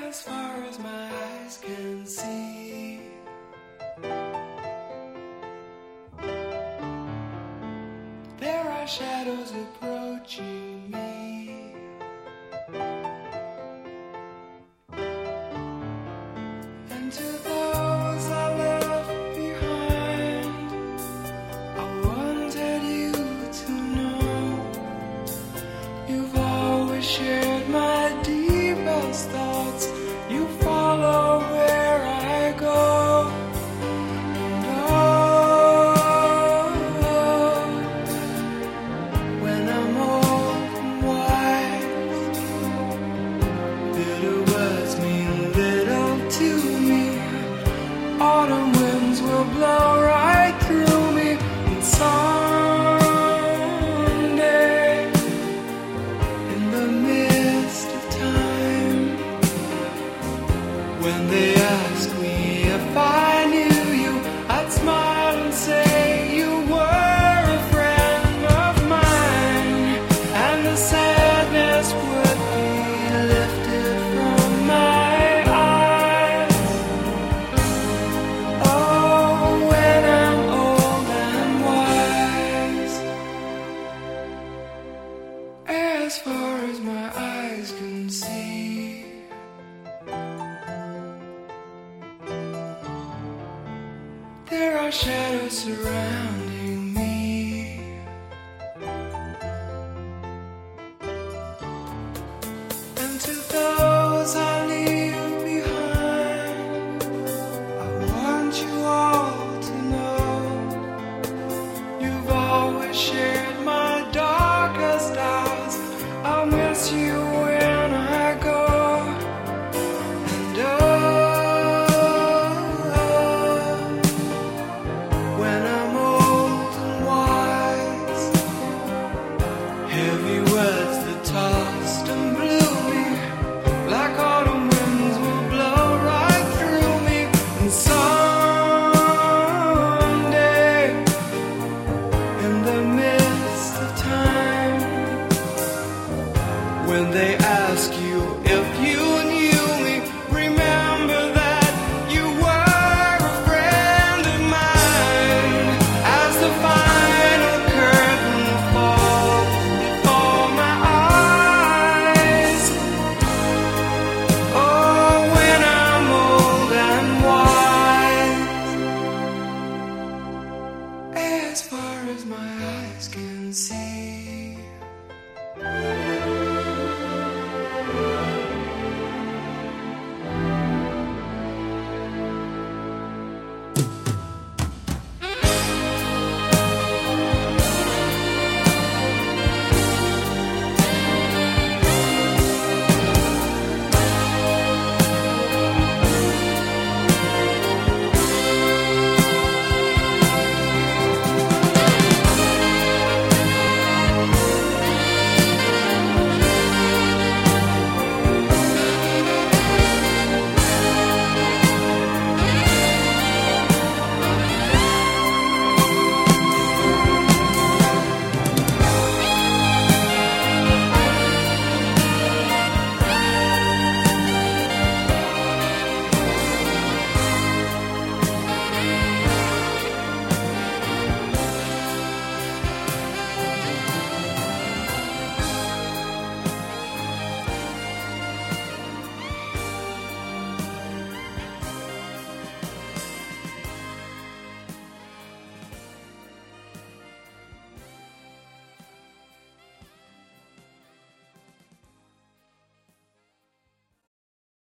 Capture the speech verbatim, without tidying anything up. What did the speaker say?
as far as my eyes can see. There are shadows approaching me. And to those I left behind, I wanted you to know you've always shared my deepest thoughts. You follow where I go. And oh, when I'm old and wise, bitter words mean little to me. Autumn winds will blow right through me. And someday, in the midst of time, when they ask me if I knew you, I'd smile and say you were a friend of mine, and the sadness would be lifted from my eyes. Oh, when I'm old and wise, as far as my eyes can see. There are shadows surrounding me. And to those I leave behind, I want you all to know you've always shared my darkest hours. I'll miss you when I go. And oh, when I'm old and wise, heavy words that tossed and blew me, like autumn winds will blow right through me. And someday, in the midst of time, when they ask you if you knew me, remember that you were a friend of mine. As the final curtain falls before my eyes, oh, when I'm old and wise, as far as my eyes can see.